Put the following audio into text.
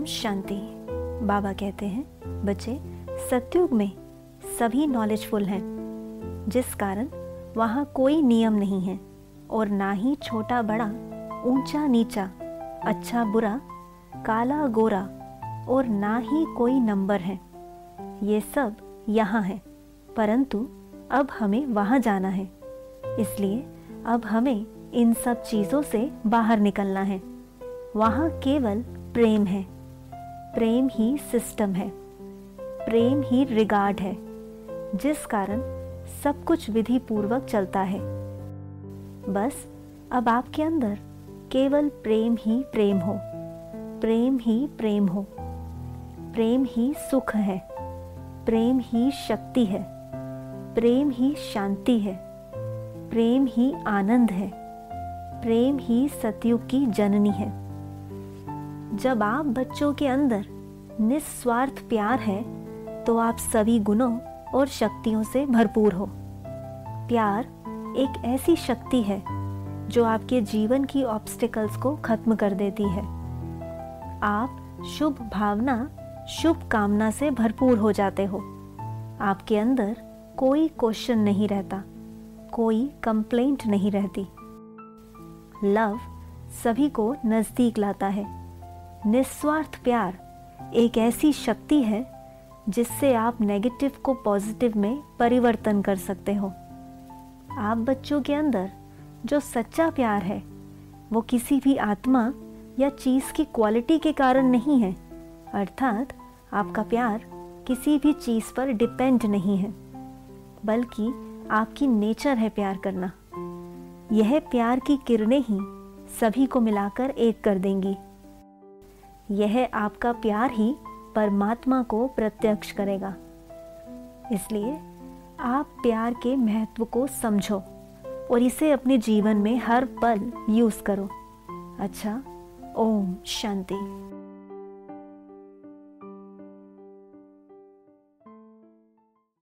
शांति। बाबा कहते हैं बच्चे, सतयुग में सभी नॉलेजफुल हैं, जिस कारण वहाँ कोई नियम नहीं है और ना ही छोटा बड़ा, ऊंचा नीचा, अच्छा बुरा, काला गोरा और ना ही कोई नंबर है। ये सब यहाँ है, परंतु अब हमें वहाँ जाना है। इसलिए अब हमें इन सब चीज़ों से बाहर निकलना है। वहाँ केवल प्रेम है, प्रेम ही सिस्टम है, प्रेम ही रिगार्ड है, जिस कारण सब कुछ विधि पूर्वक चलता है। बस अब आपके अंदर केवल प्रेम ही प्रेम हो, प्रेम ही प्रेम हो। प्रेम ही सुख है, प्रेम ही शक्ति है, प्रेम ही शांति है, प्रेम ही आनंद है, प्रेम ही सतयुग की जननी है। जब आप बच्चों के अंदर निस्वार्थ प्यार है तो आप सभी गुणों और शक्तियों से भरपूर हो। प्यार एक ऐसी शक्ति है जो आपके जीवन की ऑब्स्टिकल्स को खत्म कर देती है। आप शुभ भावना, शुभ कामना से भरपूर हो जाते हो। आपके अंदर कोई क्वेश्चन नहीं रहता, कोई कंप्लेंट नहीं रहती। लव सभी को नजदीक लाता है। निस्वार्थ प्यार एक ऐसी शक्ति है जिससे आप नेगेटिव को पॉजिटिव में परिवर्तन कर सकते हो। आप बच्चों के अंदर जो सच्चा प्यार है वो किसी भी आत्मा या चीज़ की क्वालिटी के कारण नहीं है, अर्थात आपका प्यार किसी भी चीज़ पर डिपेंड नहीं है, बल्कि आपकी नेचर है प्यार करना। यह प्यार की किरणें ही सभी को मिलाकर एक कर देंगी। यह आपका प्यार ही परमात्मा को प्रत्यक्ष करेगा। इसलिए आप प्यार के महत्व को समझो और इसे अपने जीवन में हर पल यूज़ करो। अच्छा, ओम शांति।